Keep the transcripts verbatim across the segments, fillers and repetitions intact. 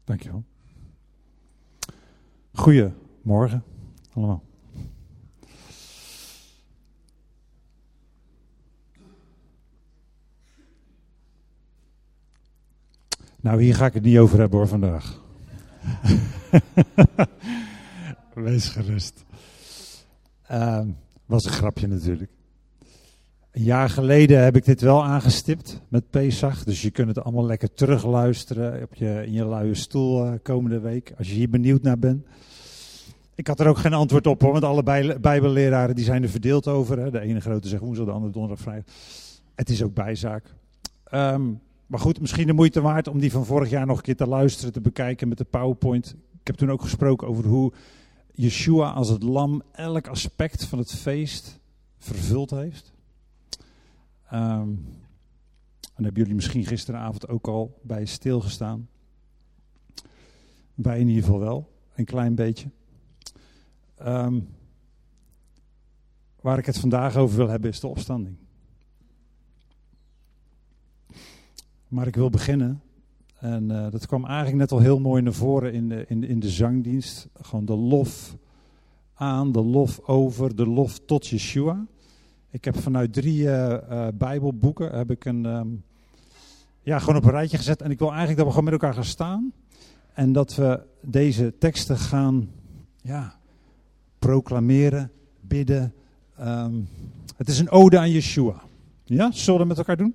Dankjewel. Goedemorgen allemaal. Nou, hier ga ik het niet over hebben hoor vandaag. Wees gerust. Uh, was een grapje natuurlijk. Een jaar geleden heb ik dit wel aangestipt met Pesach. Dus je kunt het allemaal lekker terugluisteren op je, in je luie stoel uh, komende week. Als je hier benieuwd naar bent. Ik had er ook geen antwoord op hoor. Want alle bij, bijbelleraren die zijn er verdeeld over. Hè. De ene grote zegt woensdag, de andere donderdag, vrijdag. Het is ook bijzaak. Um, maar goed, misschien de moeite waard om die van vorig jaar nog een keer te luisteren, te bekijken met de PowerPoint. Ik heb toen ook gesproken over hoe Yeshua als het lam elk aspect van het feest vervuld heeft. Um, en hebben jullie misschien gisteravond ook al bij stilgestaan. Wij in ieder geval wel, een klein beetje. Um, waar ik het vandaag over wil hebben is de opstanding. Maar ik wil beginnen, en uh, dat kwam eigenlijk net al heel mooi naar voren in de, in, de, in de zangdienst. Gewoon de lof aan, de lof over, de lof tot Yeshua. Ik heb vanuit drie uh, uh, Bijbelboeken heb ik een, um, ja, gewoon op een rijtje gezet. En ik wil eigenlijk dat we gewoon met elkaar gaan staan. En dat we deze teksten gaan ja, proclameren, bidden. Um, het is een ode aan Yeshua. Ja, zullen we dat met elkaar doen?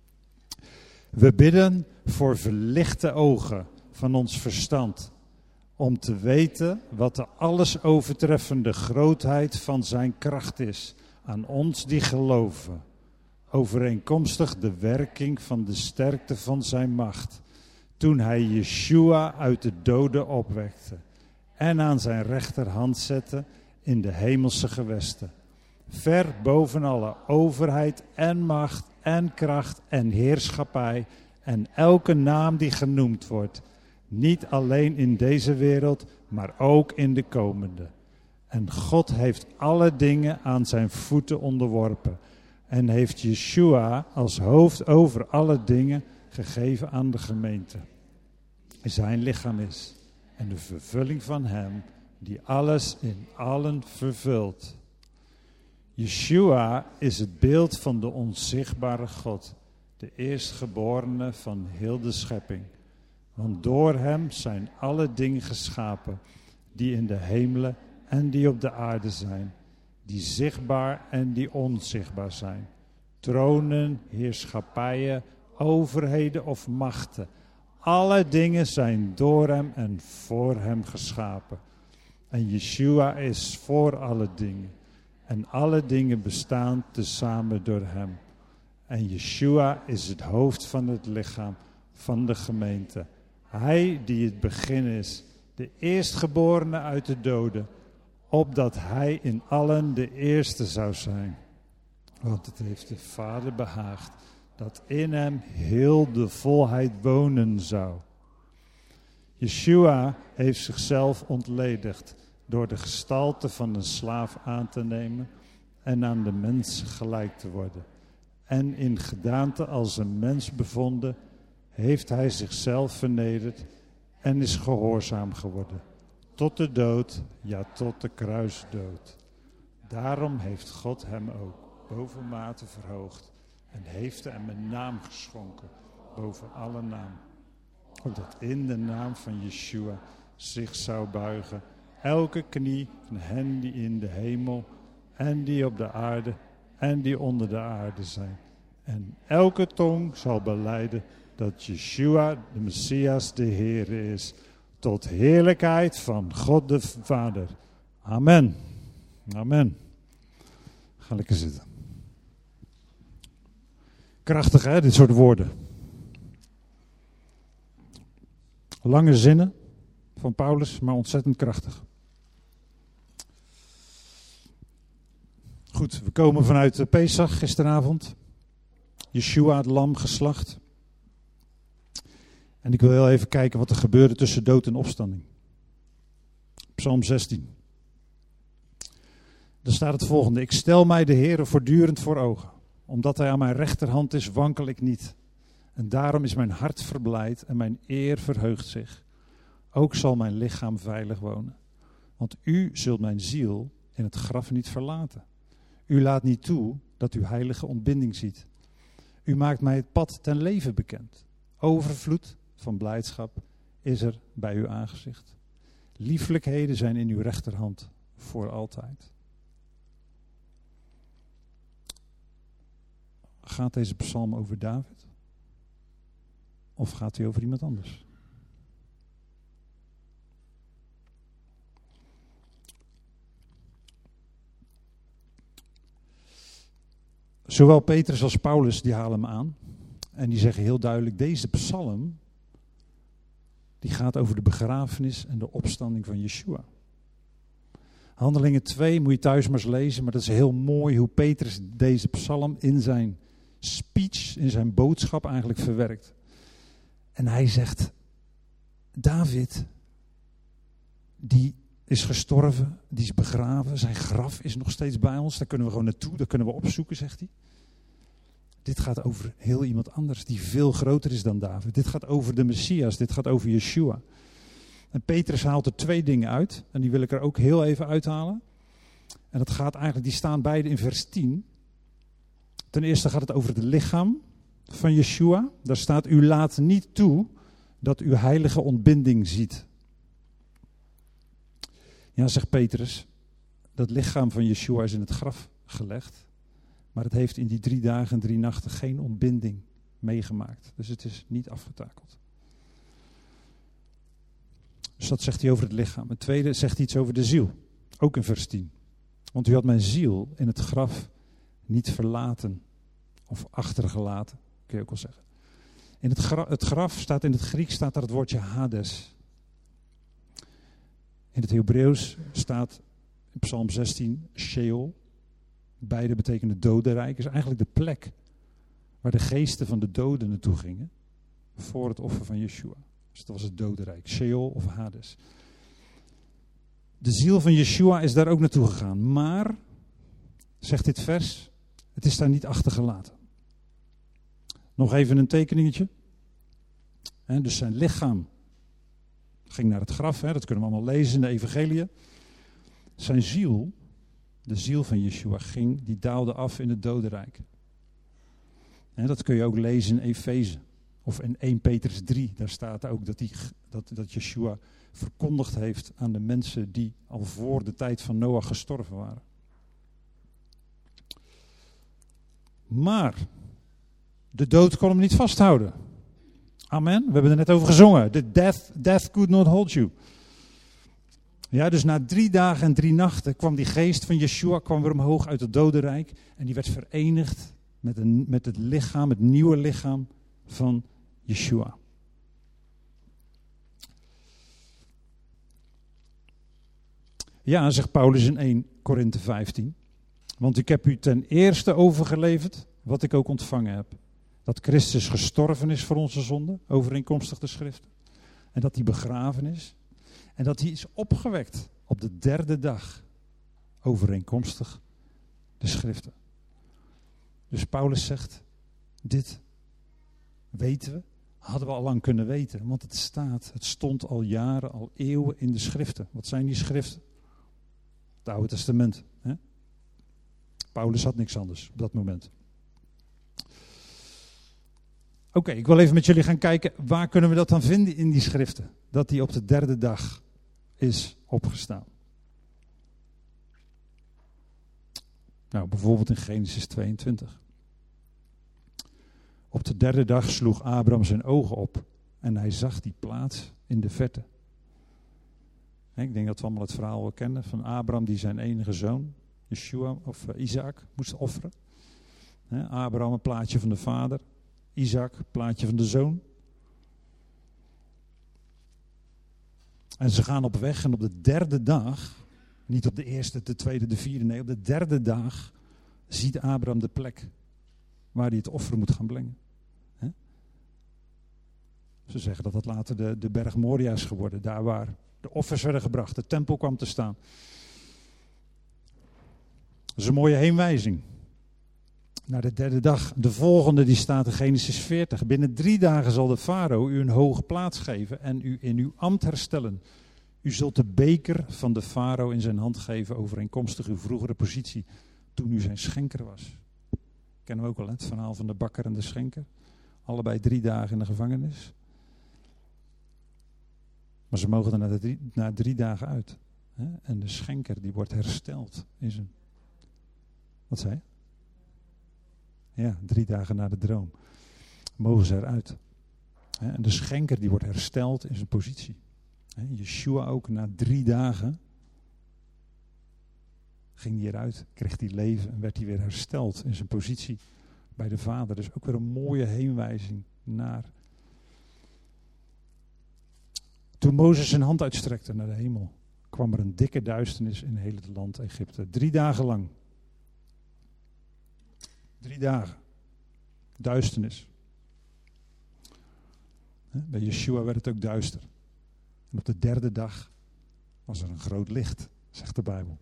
We bidden voor verlichte ogen van ons verstand. Om te weten wat de alles overtreffende grootheid van zijn kracht is. Aan ons die geloven, overeenkomstig de werking van de sterkte van zijn macht, toen hij Yeshua uit de doden opwekte en aan zijn rechterhand zette in de hemelse gewesten, ver boven alle overheid en macht en kracht en heerschappij en elke naam die genoemd wordt, niet alleen in deze wereld, maar ook in de komende. En God heeft alle dingen aan zijn voeten onderworpen. En heeft Yeshua als hoofd over alle dingen gegeven aan de gemeente. Zijn lichaam is. En de vervulling van hem die alles in allen vervult. Yeshua is het beeld van de onzichtbare God. De eerstgeborene van heel de schepping. Want door hem zijn alle dingen geschapen die in de hemelen en die op de aarde zijn, die zichtbaar en die onzichtbaar zijn. Tronen, heerschappijen, overheden of machten. Alle dingen zijn door hem en voor hem geschapen. En Yeshua is voor alle dingen. En alle dingen bestaan tezamen door hem. En Yeshua is het hoofd van het lichaam van de gemeente. Hij die het begin is, de eerstgeborene uit de doden, opdat hij in allen de eerste zou zijn. Want het heeft de Vader behaagd dat in hem heel de volheid wonen zou. Yeshua heeft zichzelf ontledigd door de gestalte van een slaaf aan te nemen en aan de mens gelijk te worden. En in gedaante als een mens bevonden, heeft hij zichzelf vernederd en is gehoorzaam geworden. Tot de dood, ja tot de kruisdood. Daarom heeft God hem ook bovenmate verhoogd en heeft hem een naam geschonken boven alle naam. Opdat in de naam van Yeshua zich zou buigen elke knie van hen die in de hemel en die op de aarde en die onder de aarde zijn. En elke tong zal belijden dat Yeshua de Messias de Heer is, tot heerlijkheid van God de Vader. Amen. Amen. Ga lekker zitten. Krachtig hè, dit soort woorden. Lange zinnen van Paulus, maar ontzettend krachtig. Goed, we komen vanuit Pesach gisteravond. Yeshua het lam geslacht. En ik wil heel even kijken wat er gebeurde tussen dood en opstanding. Psalm zestien. Daar staat het volgende. Ik stel mij de Heere voortdurend voor ogen. Omdat hij aan mijn rechterhand is, wankel ik niet. En daarom is mijn hart verblijd en mijn eer verheugt zich. ook zal mijn lichaam veilig wonen. Want u zult mijn ziel in het graf niet verlaten. U laat niet toe dat u heilige ontbinding ziet. U maakt mij het pad ten leven bekend. Overvloed van blijdschap is er bij uw aangezicht. Lieflijkheden zijn in uw rechterhand voor altijd. Gaat deze psalm over David? Of gaat hij over iemand anders? Zowel Petrus als Paulus die halen hem aan. En die zeggen heel duidelijk, deze psalm die gaat over de begrafenis en de opstanding van Yeshua. Handelingen twee moet je thuis maar eens lezen, maar dat is heel mooi hoe Petrus deze psalm in zijn speech, in zijn boodschap eigenlijk verwerkt. En hij zegt, David, die is gestorven, die is begraven, zijn graf is nog steeds bij ons, daar kunnen we gewoon naartoe, daar kunnen we opzoeken, zegt hij. Dit gaat over heel iemand anders, die veel groter is dan David. Dit gaat over de Messias, dit gaat over Yeshua. En Petrus haalt er twee dingen uit, en die wil ik er ook heel even uithalen. En dat gaat eigenlijk, die staan beide in vers tien. Ten eerste gaat het over het lichaam van Yeshua. Daar staat, u laat niet toe dat u heilige ontbinding ziet. Ja, zegt Petrus, dat lichaam van Yeshua is in het graf gelegd. Maar het heeft in die drie dagen en drie nachten geen ontbinding meegemaakt. Dus het is niet afgetakeld. Dus dat zegt hij over het lichaam. Het tweede zegt iets over de ziel. Ook in vers tien. Want u had mijn ziel in het graf niet verlaten. Of achtergelaten, kun je ook wel zeggen. In het graf, het graf staat in het Grieks staat daar het woordje Hades. In het Hebreeuws staat in Psalm zestien Sheol. Beide betekenen dodenrijk. Het is eigenlijk de plek waar de geesten van de doden naartoe gingen. Voor het offer van Yeshua. Dus dat was het dodenrijk. Sheol of Hades. De ziel van Yeshua is daar ook naartoe gegaan. Maar, zegt dit vers, het is daar niet achtergelaten. Nog even een tekeningetje. He, dus zijn lichaam ging naar het graf. He, dat kunnen we allemaal lezen in de evangeliën. Zijn ziel, de ziel van Yeshua, ging, die daalde af in het dodenrijk. En dat kun je ook lezen in Efeze. Of in eerste Petrus drie. Daar staat ook dat, die, dat, dat Yeshua verkondigd heeft aan de mensen die al voor de tijd van Noach gestorven waren. Maar de dood kon hem niet vasthouden. Amen. We hebben er net over gezongen. The death, death could not hold you. Ja, dus na drie dagen en drie nachten kwam die geest van Yeshua kwam weer omhoog uit het dodenrijk. En die werd verenigd met, een, met het lichaam, het nieuwe lichaam van Yeshua. Ja, zegt Paulus in eerste Korinthe vijftien. Want ik heb u ten eerste overgeleverd wat ik ook ontvangen heb. Dat Christus gestorven is voor onze zonden, overeenkomstig de schriften. En dat hij begraven is. En dat hij is opgewekt op de derde dag, overeenkomstig de schriften. Dus Paulus zegt, dit weten we, hadden we al lang kunnen weten. Want het staat, het stond al jaren, al eeuwen in de schriften. Wat zijn die schriften? Het Oude Testament. Hè? Paulus had niks anders op dat moment. Oké, okay, ik wil even met jullie gaan kijken, waar kunnen we dat dan vinden in die schriften? Dat hij op de derde dag is opgestaan. Nou, bijvoorbeeld in Genesis tweeëntwintig. Op de derde dag sloeg Abraham zijn ogen op en hij zag die plaats in de verte. Ik denk dat we allemaal het verhaal wel kennen van Abraham die zijn enige zoon, Yeshua of uh, Isaac, moest offeren. He, Abraham een plaatje van de vader, Isaac een plaatje van de zoon. En ze gaan op weg en op de derde dag, niet op de eerste, de tweede, de vierde, nee, op de derde dag ziet Abraham de plek waar hij het offer moet gaan brengen. He? Ze zeggen dat dat later de, de berg Moria is geworden, daar waar de offers werden gebracht, de tempel kwam te staan. Dat is een mooie heenwijzing. naar de derde dag. De volgende die staat in Genesis veertig. Binnen drie dagen zal de farao u een hoge plaats geven en u in uw ambt herstellen. U zult de beker van de farao in zijn hand geven, overeenkomstig uw vroegere positie, toen u zijn schenker was. Kennen we ook wel, hè? Het verhaal van de bakker en de schenker. Allebei drie dagen in de gevangenis. Maar ze mogen er na, de drie, na drie dagen uit. Hè? En de schenker die wordt hersteld in zijn... Wat zei je? Ja, drie dagen na de droom. Mogen ze eruit. Hè? En de schenker die wordt hersteld in zijn positie. Hè? Yeshua ook na drie dagen ging hij eruit, kreeg hij leven en werd hij weer hersteld in zijn positie bij de Vader. Dus ook weer een mooie heenwijzing naar. Toen Mozes zijn hand uitstrekte naar de hemel, kwam er een dikke duisternis in heel het land Egypte. Drie dagen lang. Drie dagen. Duisternis. Bij Yeshua werd het ook duister. En op de derde dag was er een groot licht, zegt de Bijbel.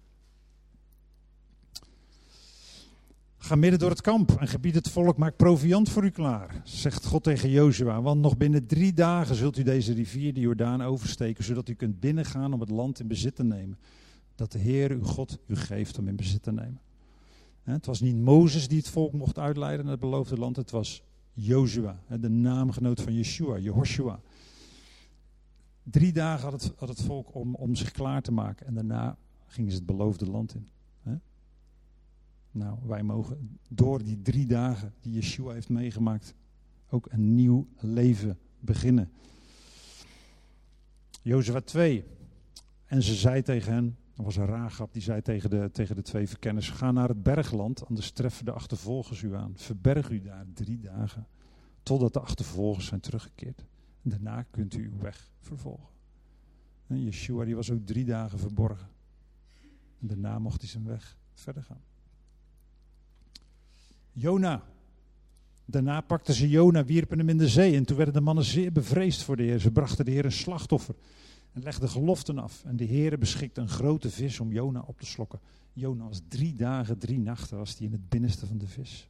Ga midden door het kamp en gebied het volk, maak proviand voor u klaar, zegt God tegen Jozua. Want nog binnen drie dagen zult u deze rivier, de Jordaan, oversteken, zodat u kunt binnengaan om het land in bezit te nemen. Dat de Heer, uw God, u geeft om in bezit te nemen. Het was niet Mozes die het volk mocht uitleiden naar het beloofde land, het was Jozua, de naamgenoot van Yeshua, Jehoshua. Drie dagen had het, had het volk om, om zich klaar te maken en daarna gingen ze het beloofde land in. Nou, wij mogen door die drie dagen die Yeshua heeft meegemaakt ook een nieuw leven beginnen. Jozua twee. En ze zei tegen hen, er was een Rahab, die zei tegen de, tegen de twee verkenners, ga naar het bergland, anders treffen de achtervolgers u aan. Verberg u daar drie dagen, totdat de achtervolgers zijn teruggekeerd. En daarna kunt u uw weg vervolgen. En Yeshua die was ook drie dagen verborgen. En daarna mocht hij zijn weg verder gaan. Jona. Daarna pakten ze Jona, wierpen hem in de zee. En toen werden de mannen zeer bevreesd voor de Heer. Ze brachten de Heer een slachtoffer en legden geloften af. En de Heer beschikte een grote vis om Jona op te slokken. Jona was drie dagen, drie nachten was hij in het binnenste van de vis.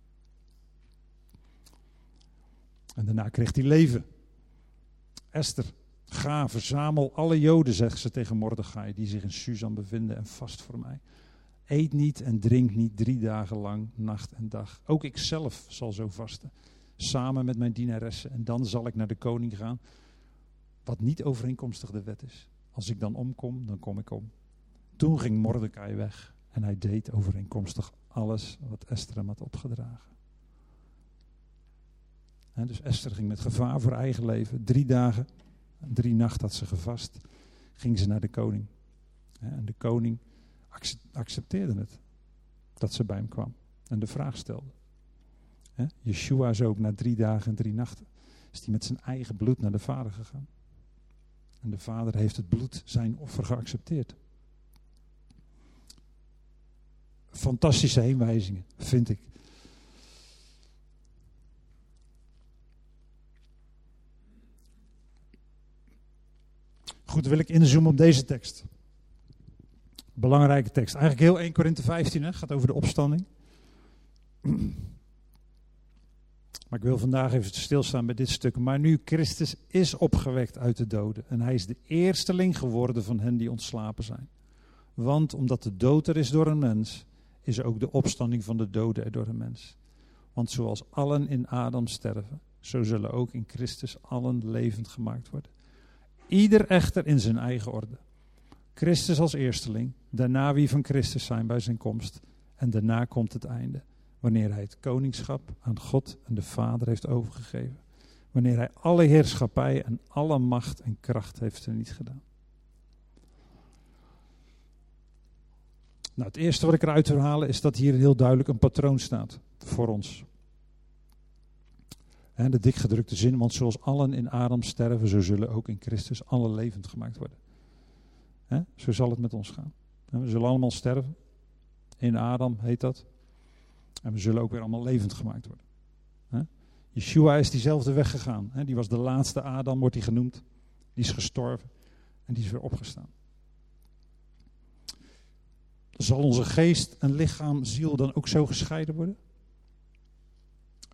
En daarna kreeg hij leven. Esther, ga, verzamel alle Joden, zegt ze tegen Mordechai, die zich in Susan bevinden, en vast voor mij. Eet niet en drink niet drie dagen lang, nacht en dag. Ook ik zelf zal zo vasten, samen met mijn dienaressen. En dan zal ik naar de koning gaan, wat niet overeenkomstig de wet is. Als ik dan omkom, dan kom ik om. Toen ging Mordechai weg en hij deed overeenkomstig alles wat Esther hem had opgedragen. He, dus Esther ging met gevaar voor eigen leven. Drie dagen, drie nachten had ze gevast. Ging ze naar de koning. He, en de koning accepteerde het. Dat ze bij hem kwam. En de vraag stelde. He, Yeshua is ook na drie dagen en drie nachten. Is hij met zijn eigen bloed naar de Vader gegaan. En de Vader heeft het bloed, zijn offer, geaccepteerd. Fantastische heenwijzingen, vind ik. Goed, dan wil ik inzoomen op deze tekst. Belangrijke tekst. Eigenlijk heel Eerste Korinthe vijftien, hè, gaat over de opstanding. Maar ik wil vandaag even stilstaan bij dit stuk. Maar nu Christus is opgewekt uit de doden. En hij is de eersteling geworden van hen die ontslapen zijn. Want omdat de dood er is door een mens, is ook de opstanding van de doden er door een mens. Want zoals allen in Adam sterven, zo zullen ook in Christus allen levend gemaakt worden. Ieder echter in zijn eigen orde. Christus als eersteling, daarna wie van Christus zijn bij zijn komst. En daarna komt het einde, wanneer hij het koningschap aan God en de Vader heeft overgegeven. Wanneer hij alle heerschappij en alle macht en kracht heeft teniet gedaan. Nou, het eerste wat ik eruit wil halen is dat hier heel duidelijk een patroon staat voor ons. He, de dikgedrukte zin, want zoals allen in Adam sterven, zo zullen ook in Christus allen levend gemaakt worden. He, zo zal het met ons gaan. He, we zullen allemaal sterven. In Adam heet dat. En we zullen ook weer allemaal levend gemaakt worden. He? Yeshua is diezelfde weg gegaan. He, die was de laatste Adam, wordt hij genoemd. Die is gestorven en die is weer opgestaan. Zal onze geest en lichaam, ziel dan ook zo gescheiden worden?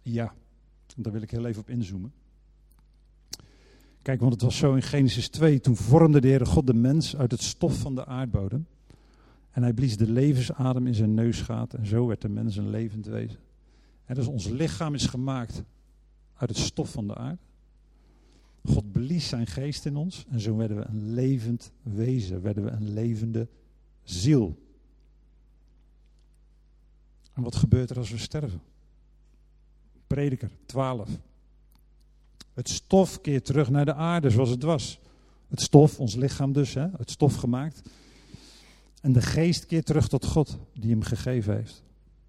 Ja, daar wil ik heel even op inzoomen. Kijk, want het was zo in Genesis twee, toen vormde de Heere God de mens uit het stof van de aardbodem. En hij blies de levensadem in zijn neusgaat en zo werd de mens een levend wezen. En dus ons lichaam is gemaakt uit het stof van de aarde. God blies zijn geest in ons en zo werden we een levend wezen, werden we een levende ziel. En wat gebeurt er als we sterven? Prediker twaalf. Het stof keert terug naar de aarde zoals het was. Het stof, ons lichaam dus, hè, het stof gemaakt. En de geest keert terug tot God die hem gegeven heeft.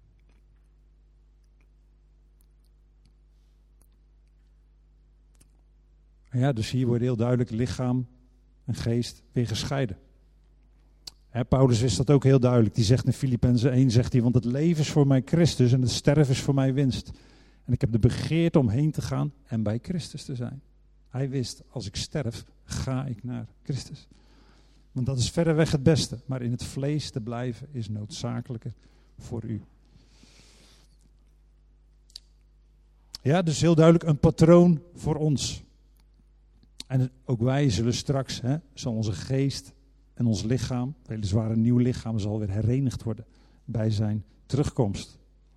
Ja, dus hier wordt heel duidelijk lichaam en geest weer gescheiden. Hè, Paulus is dat ook heel duidelijk. Die zegt in Filippenzen één, zegt hij, want het leven is voor mij Christus en het sterven is voor mij winst. En ik heb de begeerte om heen te gaan en bij Christus te zijn. Hij wist, als ik sterf, ga ik naar Christus. Want dat is verreweg het beste. Maar in het vlees te blijven is noodzakelijker voor u. Ja, dus heel duidelijk een patroon voor ons. En ook wij zullen straks, hè, zal onze geest en ons lichaam, weliswaar een nieuw lichaam, zal weer herenigd worden bij zijn terugkomst.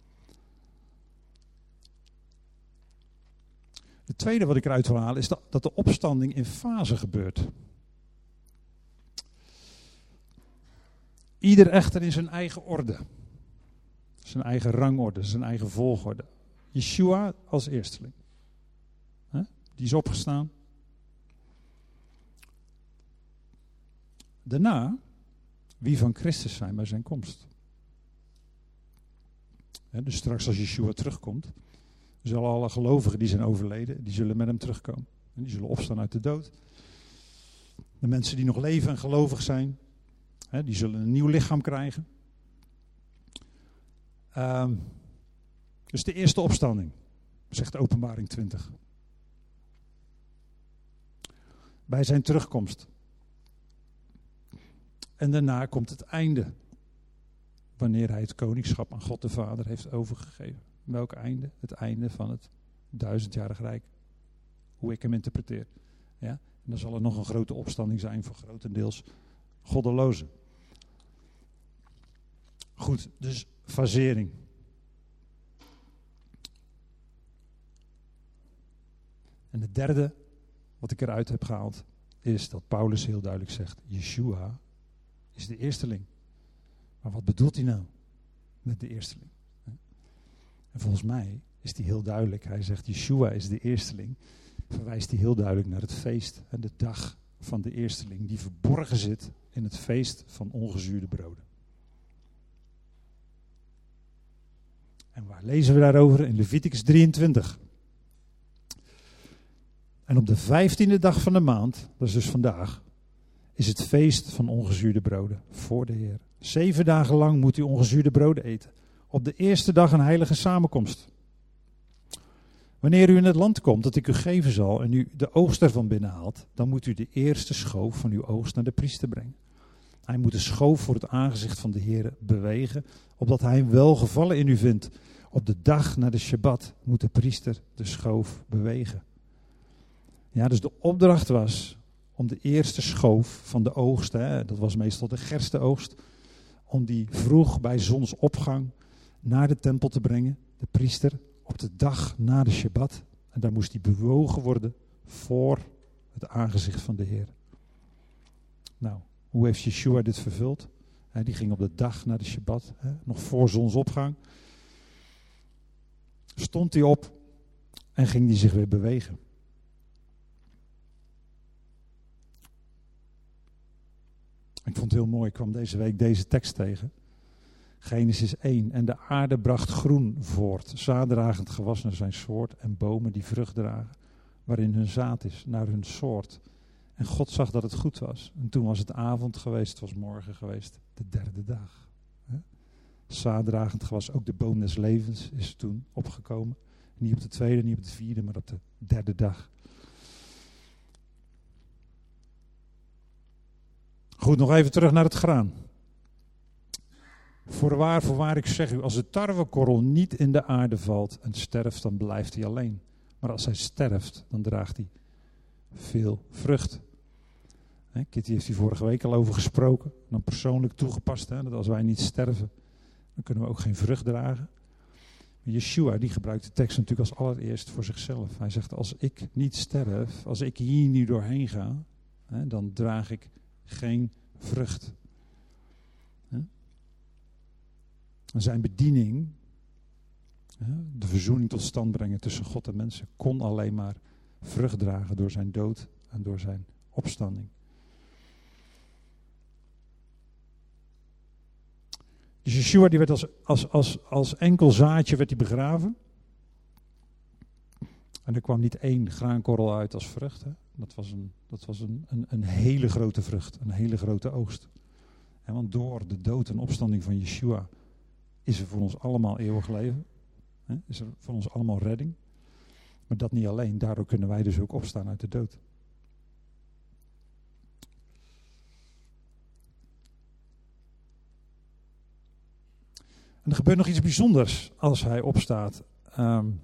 Het tweede wat ik eruit wil halen is dat, dat de opstanding in fase gebeurt. Ieder echter in zijn eigen orde. Zijn eigen rangorde, zijn eigen volgorde. Yeshua als eersteling. He? Die is opgestaan. Daarna, wie van Christus zijn bij zijn komst. He, dus straks als Yeshua terugkomt, zullen alle gelovigen die zijn overleden, die zullen met hem terugkomen. En die zullen opstaan uit de dood. De mensen die nog leven en gelovig zijn, hè, die zullen een nieuw lichaam krijgen. Um, dus de eerste opstanding, zegt Openbaring twintig. Bij zijn terugkomst. En daarna komt het einde. Wanneer hij het koningschap aan God de Vader heeft overgegeven. Welk einde? Het einde van het duizendjarig rijk. Hoe ik hem interpreteer. Ja? En dan zal er nog een grote opstanding zijn voor grotendeels goddelozen. Goed, dus fasering. En het derde wat ik eruit heb gehaald is dat Paulus heel duidelijk zegt, Yeshua is de eersteling. Maar wat bedoelt hij nou met de eersteling? En volgens mij is die heel duidelijk. Hij zegt, Yeshua is de eersteling. Verwijst hij heel duidelijk naar het feest en de dag van de eersteling. Die verborgen zit in het feest van ongezuurde broden. En waar lezen we daarover? In Leviticus drieëntwintig. En op de vijftiende dag van de maand, dat is dus vandaag, is het feest van ongezuurde broden voor de Heer. Zeven dagen lang moet u ongezuurde broden eten. Op de eerste dag een heilige samenkomst. Wanneer u in het land komt dat ik u geven zal en u de oogst ervan binnenhaalt, dan moet u de eerste schoof van uw oogst naar de priester brengen. Hij moet de schoof voor het aangezicht van de Heer bewegen, opdat hij hem welgevallen in u vindt. Op de dag na de Shabbat moet de priester de schoof bewegen. Ja, dus de opdracht was om de eerste schoof van de oogst, hè, dat was meestal de gerstenoogst, om die vroeg bij zonsopgang naar de tempel te brengen, de priester, op de dag na de Shabbat. En daar moest die bewogen worden voor het aangezicht van de Heer. Nou, hoe heeft Yeshua dit vervuld? He, die ging op de dag na de Shabbat, he, nog voor zonsopgang. Stond hij op en ging hij zich weer bewegen. Ik vond het heel mooi, ik kwam deze week deze tekst tegen. Genesis één. En de aarde bracht groen voort, zaaddragend gewas naar zijn soort en bomen die vrucht dragen, waarin hun zaad is, naar hun soort. En God zag dat het goed was. En toen was het avond geweest, het was morgen geweest, de derde dag. Zaaddragend gewas, ook de boom des levens is toen opgekomen. Niet op de tweede, niet op de vierde, maar op de derde dag. Goed, nog even terug naar het graan. Voorwaar, voorwaar, ik zeg u, als de tarwekorrel niet in de aarde valt en sterft, dan blijft hij alleen. Maar als hij sterft, dan draagt hij veel vrucht. He, Kitty heeft hier vorige week al over gesproken. Dan persoonlijk toegepast, hè, dat als wij niet sterven, dan kunnen we ook geen vrucht dragen. Maar Yeshua, die gebruikt de tekst natuurlijk als allereerst voor zichzelf. Hij zegt, als ik niet sterf, als ik hier nu doorheen ga, hè, dan draag ik geen vrucht. He? En zijn bediening, hè, de verzoening tot stand brengen tussen God en mensen, kon alleen maar vrucht dragen door zijn dood en door zijn opstanding. Dus Yeshua die werd als, als, als, als enkel zaadje werd hij begraven. En er kwam niet één graankorrel uit als vrucht. Hè. Dat was, een, dat was een, een, een hele grote vrucht, een hele grote oogst. En want door de dood en opstanding van Yeshua is er voor ons allemaal eeuwig leven. Hè. Is er voor ons allemaal redding. Maar dat niet alleen, daardoor kunnen wij dus ook opstaan uit de dood. En er gebeurt nog iets bijzonders als hij opstaat. Um,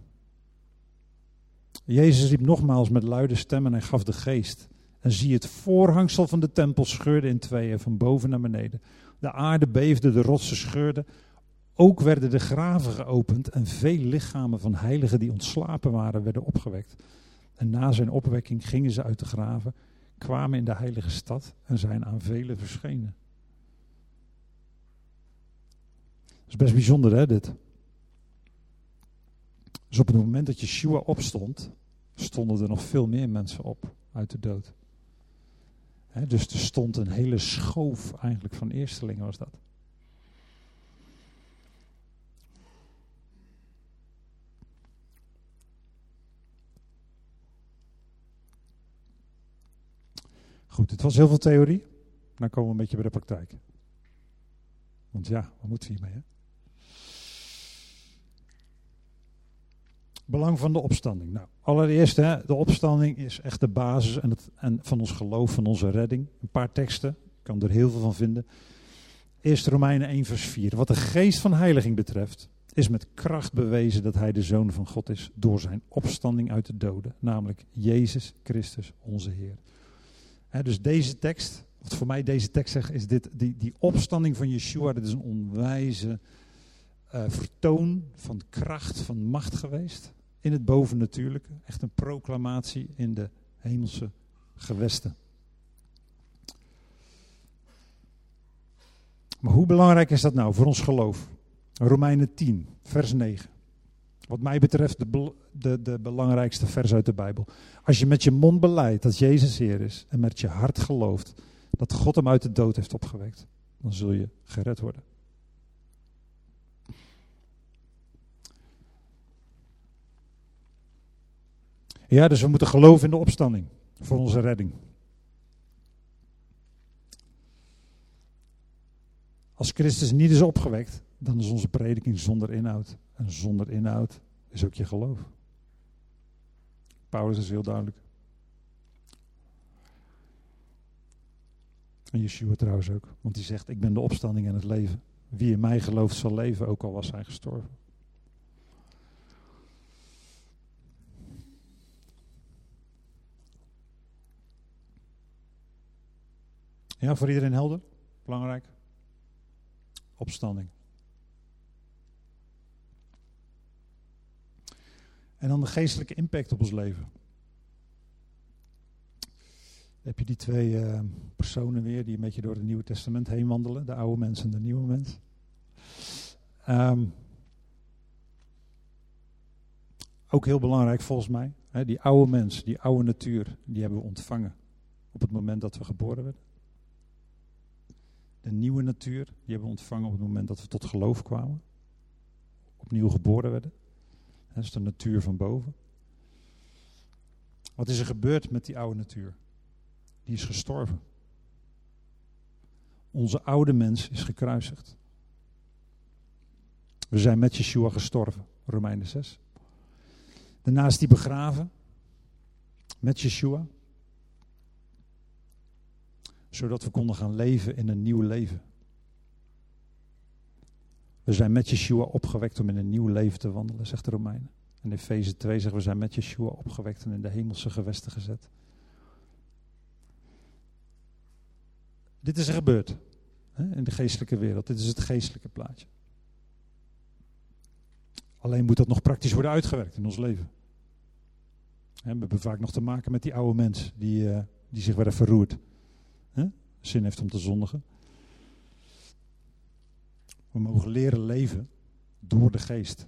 Jezus riep nogmaals met luide stem en hij gaf de geest. En zie, het voorhangsel van de tempel scheurde in tweeën, van boven naar beneden. De aarde beefde, de rotsen scheurden. Ook werden de graven geopend en veel lichamen van heiligen die ontslapen waren, werden opgewekt. En na zijn opwekking gingen ze uit de graven, kwamen in de heilige stad en zijn aan velen verschenen. Dat is best bijzonder, hè, dit. Dus op het moment dat Yeshua opstond, stonden er nog veel meer mensen op uit de dood. He, dus er stond een hele schoof eigenlijk van eerstelingen was dat. Goed, het was heel veel theorie. Dan komen we een beetje bij de praktijk. Want ja, wat moeten we hiermee, hè? Belang van de opstanding. Nou, allereerst, hè, de opstanding is echt de basis en, het, en van ons geloof, van onze redding. Een paar teksten, ik kan er heel veel van vinden. Eerst Romeinen één vers vier. Wat de geest van heiliging betreft, is met kracht bewezen dat hij de Zoon van God is door zijn opstanding uit de doden. Namelijk Jezus Christus, onze Heer. Hè, dus deze tekst, wat voor mij deze tekst zegt, is dit, die, die opstanding van Yeshua, dat is een onwijze uh, vertoon van kracht, van macht geweest. In het bovennatuurlijke. Echt een proclamatie in de hemelse gewesten. Maar hoe belangrijk is dat nou voor ons geloof? Romeinen tien, vers negen. Wat mij betreft de, be- de, de belangrijkste vers uit de Bijbel. Als je met je mond beleidt dat Jezus Heer is en met je hart gelooft dat God hem uit de dood heeft opgewekt, dan zul je gered worden. Ja, dus we moeten geloven in de opstanding voor onze redding. Als Christus niet is opgewekt, dan is onze prediking zonder inhoud. En zonder inhoud is ook je geloof. Paulus is heel duidelijk. En Yeshua trouwens ook. Want die zegt, ik ben de opstanding en het leven. Wie in mij gelooft zal leven, ook al was hij gestorven. Ja, voor iedereen helder? Belangrijk. Opstanding. En dan de geestelijke impact op ons leven. Dan heb je die twee uh, personen weer die een beetje door het Nieuwe Testament heen wandelen. De oude mens en de nieuwe mens. Um, ook heel belangrijk volgens mij. Hè, die oude mens, die oude natuur, die hebben we ontvangen op het moment dat we geboren werden. De nieuwe natuur, die hebben we ontvangen op het moment dat we tot geloof kwamen. Opnieuw geboren werden. Dat is de natuur van boven. Wat is er gebeurd met die oude natuur? Die is gestorven. Onze oude mens is gekruisigd. We zijn met Yeshua gestorven. Romeinen zes. Daarna is die begraven. Met Yeshua. Zodat we konden gaan leven in een nieuw leven. We zijn met Yeshua opgewekt om in een nieuw leven te wandelen, zegt de Romeinen. En Efeze twee zegt, we zijn met Yeshua opgewekt en in de hemelse gewesten gezet. Dit is er gebeurd, hè, in de geestelijke wereld. Dit is het geestelijke plaatje. Alleen moet dat nog praktisch worden uitgewerkt in ons leven. Hè, we hebben vaak nog te maken met die oude mens die, uh, die zich weer verroert. Hè? Zin heeft om te zondigen. We mogen leren leven door de geest.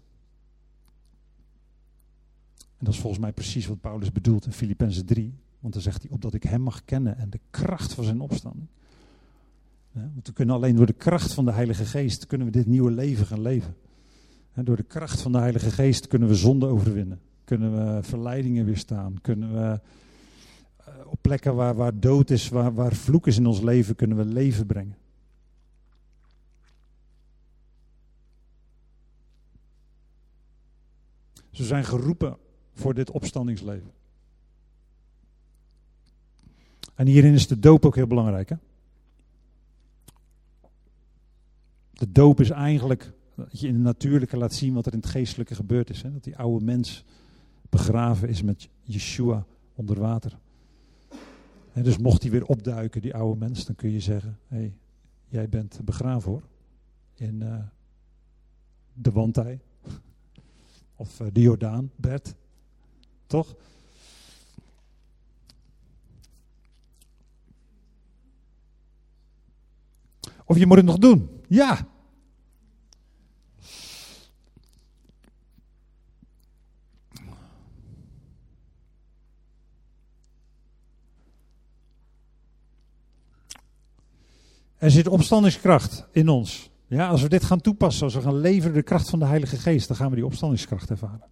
En dat is volgens mij precies wat Paulus bedoelt in Filippenzen drie. Want dan zegt hij, opdat ik hem mag kennen en de kracht van zijn opstanding. Ja, want we kunnen alleen door de kracht van de Heilige Geest kunnen we dit nieuwe leven gaan leven. Ja, door de kracht van de Heilige Geest kunnen we zonde overwinnen. Kunnen we verleidingen weerstaan. Kunnen we uh, op plekken waar, waar dood is, waar, waar vloek is in ons leven, kunnen we leven brengen. Ze zijn geroepen voor dit opstandingsleven. En hierin is de doop ook heel belangrijk. Hè? De doop is eigenlijk dat je in het natuurlijke laat zien wat er in het geestelijke gebeurd is. Hè? Dat die oude mens begraven is met Yeshua onder water. En dus mocht hij weer opduiken, die oude mens, dan kun je zeggen, hé, hey, jij bent begraven hoor. In uh, de Wandtij. Of uh, de Jordaan, Bert. Toch? Of je moet het nog doen. Ja. Er zit opstandingskracht in ons. Ja, als we dit gaan toepassen, als we gaan leveren de kracht van de Heilige Geest, dan gaan we die opstandingskracht ervaren.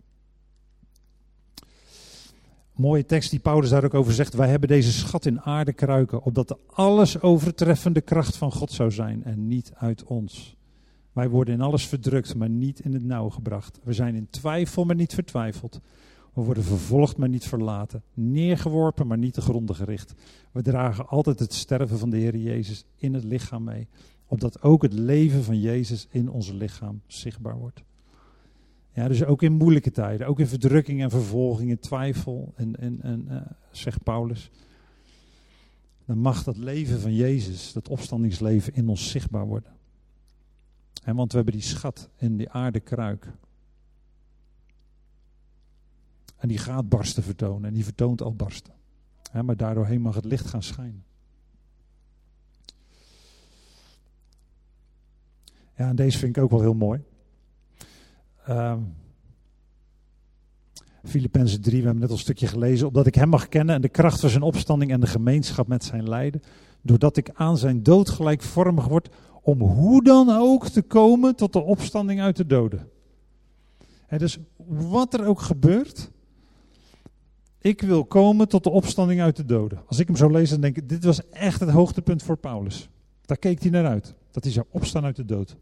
Mooie tekst die Paulus daar ook over zegt. Wij hebben deze schat in aardekruiken, opdat de alles overtreffende kracht van God zou zijn en niet uit ons. Wij worden in alles verdrukt, maar niet in het nauw gebracht. We zijn in twijfel, maar niet vertwijfeld. We worden vervolgd, maar niet verlaten. Neergeworpen, maar niet te gronden gericht. We dragen altijd het sterven van de Heer Jezus in het lichaam mee. Opdat ook het leven van Jezus in ons lichaam zichtbaar wordt. Ja, dus ook in moeilijke tijden, ook in verdrukking en vervolging, in twijfel, en, en, en, uh, zegt Paulus. Dan mag dat leven van Jezus, dat opstandingsleven in ons zichtbaar worden. En want we hebben die schat in die aardekruik. En die gaat barsten vertonen. En die vertoont al barsten. Ja, maar daardoorheen mag het licht gaan schijnen. Ja, en deze vind ik ook wel heel mooi. Um, Filippenzen drie, we hebben net al een stukje gelezen. Opdat ik hem mag kennen en de kracht van zijn opstanding en de gemeenschap met zijn lijden. Doordat ik aan zijn dood gelijkvormig word. Om hoe dan ook te komen tot de opstanding uit de doden. He, dus wat er ook gebeurt. Ik wil komen tot de opstanding uit de doden. Als ik hem zo lees, dan denk ik, dit was echt het hoogtepunt voor Paulus. Daar keek hij naar uit. Dat hij zou opstaan uit de dood.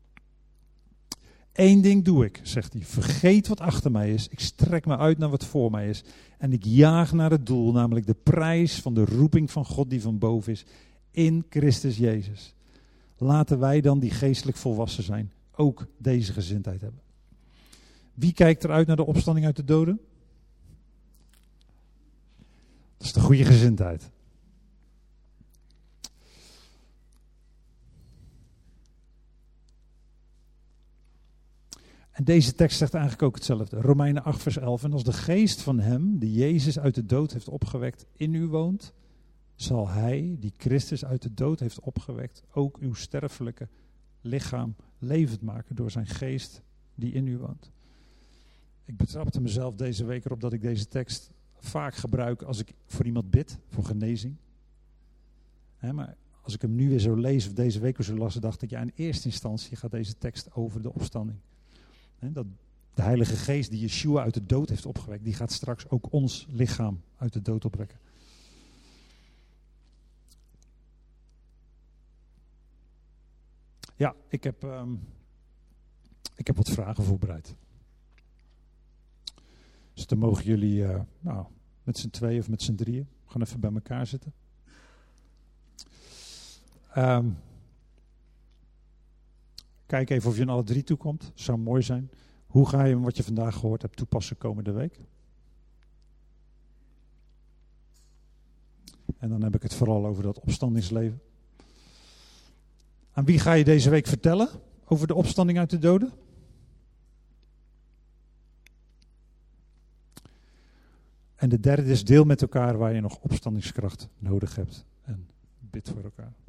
Eén ding doe ik, zegt hij. Vergeet wat achter mij is. Ik strek me uit naar wat voor mij is. En ik jaag naar het doel, namelijk de prijs van de roeping van God die van boven is. In Christus Jezus. Laten wij dan die geestelijk volwassen zijn. Ook deze gezindheid hebben. Wie kijkt eruit naar de opstanding uit de doden? Dat is de goede gezindheid. En deze tekst zegt eigenlijk ook hetzelfde. Romeinen acht vers elf. En als de geest van hem, die Jezus uit de dood heeft opgewekt, in u woont, zal hij, die Christus uit de dood heeft opgewekt, ook uw sterfelijke lichaam levend maken door zijn geest die in u woont. Ik betrapte mezelf deze week erop dat ik deze tekst vaak gebruik als ik voor iemand bid, voor genezing. He, maar als ik hem nu weer zo lees, of deze week weer zo las, dacht ik, ja, in eerste instantie gaat deze tekst over de opstanding. He, dat de Heilige Geest die Yeshua uit de dood heeft opgewekt, die gaat straks ook ons lichaam uit de dood opwekken. Ja, ik heb, um, ik heb wat vragen voorbereid. Dus dan mogen jullie uh, nou, met z'n tweeën of met z'n drieën gaan even bij elkaar zitten. Um, Kijk even of je in alle drie toekomt. Zou mooi zijn. Hoe ga je wat je vandaag gehoord hebt toepassen komende week? En dan heb ik het vooral over dat opstandingsleven. Aan wie ga je deze week vertellen over de opstanding uit de doden? En de derde is deel met elkaar waar je nog opstandingskracht nodig hebt. En bid voor elkaar.